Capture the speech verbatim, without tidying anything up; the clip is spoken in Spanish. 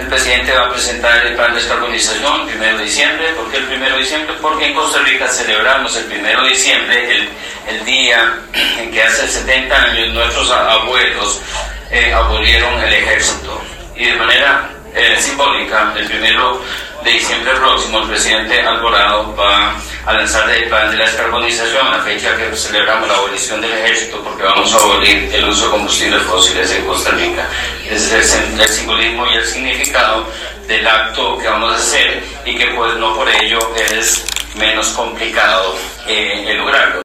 presidente va a presentar el plan de descarbonización el primero de diciembre. ¿Por qué el primero de diciembre? Porque en Costa Rica celebramos el primero de diciembre, el, el día en que hace setenta años nuestros abuelos eh, abolieron el ejército. Y de manera eh, simbólica, el primero de diciembre próximo, el presidente Alvarado va a lanzar el plan de la descarbonización, la fecha que celebramos la abolición del ejército, porque vamos a abolir el uso de combustibles fósiles en Costa Rica. Ese es el, el simbolismo y el significado del acto que vamos a hacer, y que pues no por ello es menos complicado eh, el lograrlo.